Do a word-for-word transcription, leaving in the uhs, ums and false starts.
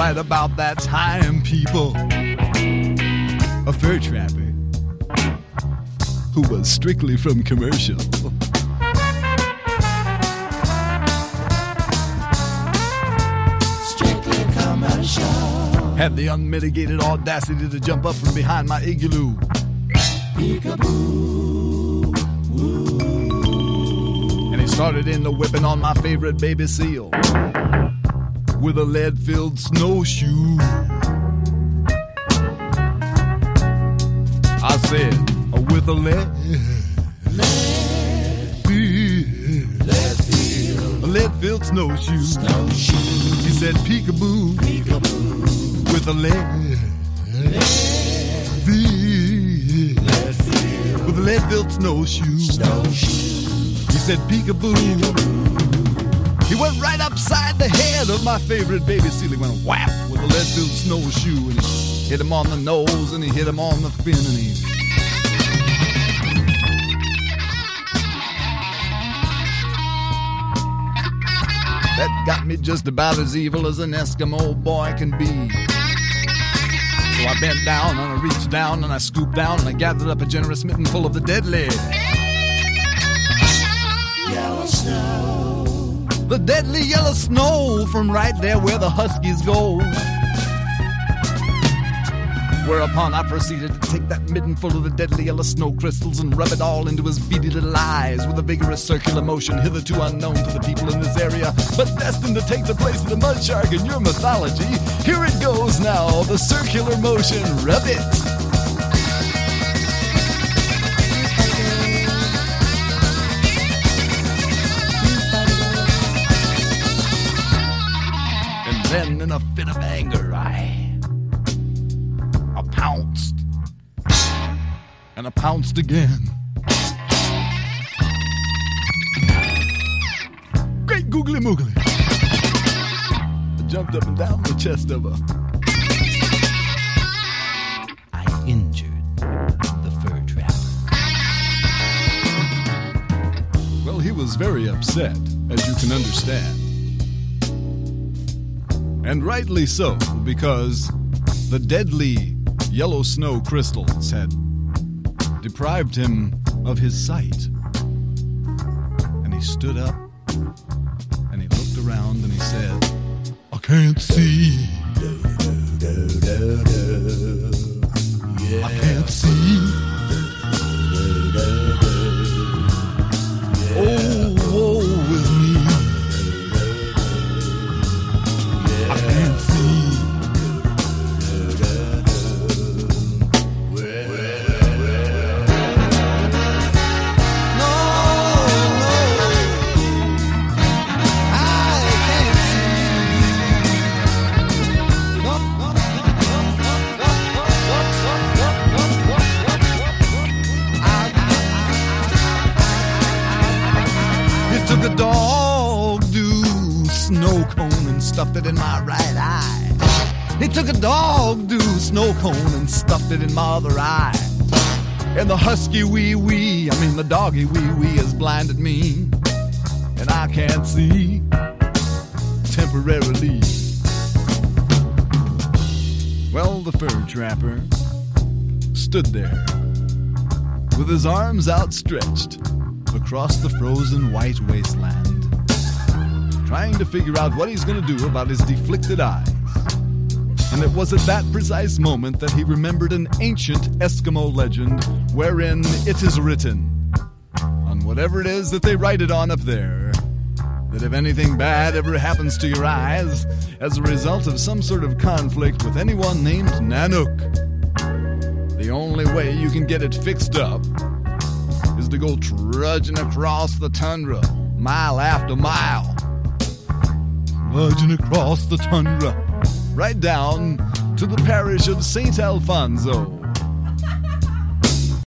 right about that time, people, a fur trapper who was strictly from commercial Strictly commercial had the unmitigated audacity to jump up from behind my igloo. Peekaboo, woo. And he started in the whipping on my favorite baby seal with a lead-filled snowshoe. I said, with a lead, lead, lead-filled, a lead-filled snowshoe. snowshoe. He said, peekaboo, Peekaboo, with a lead, lead, lead-filled, with a lead-filled snowshoe. snowshoe. He said, peekaboo. He went right upside the head of my favorite baby seal. He went whap with a lead-filled snowshoe, and he hit him on the nose, and he hit him on the fin, and he... That got me just about as evil as an Eskimo boy can be. So I bent down, and I reached down, and I scooped down, and I gathered up a generous mitten full of the deadly Yellow snow, the deadly yellow snow from right there where the huskies go. Whereupon I proceeded to take that midden full of the deadly yellow snow crystals and rub it all into his beady little eyes with a vigorous circular motion hitherto unknown to the people in this area, but destined to take the place of the mud shark in your mythology. Here it goes now, the circular motion, rub it. And then in a fit of anger, I... I pounced, and I pounced again. Great googly moogly. I jumped up and down the chest of her. I injured the fur trapper. Well, he was very upset, as you can understand. And rightly so, because the deadly yellow snow crystals had deprived him of his sight. And he stood up, and he looked around, and he said, I can't see. I can't see. Oh, woe is me. I can't see. Took a dog-do snow cone and stuffed it in my right eye. He took a dog-do snow cone and stuffed it in my other eye. And the husky wee-wee, I mean the doggy wee-wee has blinded me. And I can't see temporarily. Well, the fur trapper stood there with his arms outstretched across the frozen white wasteland, trying to figure out what he's going to do about his deflicted eyes. And it was at that precise moment that he remembered an ancient Eskimo legend wherein it is written, on whatever it is that they write it on up there, that if anything bad ever happens to your eyes as a result of some sort of conflict with anyone named Nanook, the only way you can get it fixed up is to go trudging across the tundra, mile after mile. Trudging across the tundra, right down to the parish of Saint Alfonso.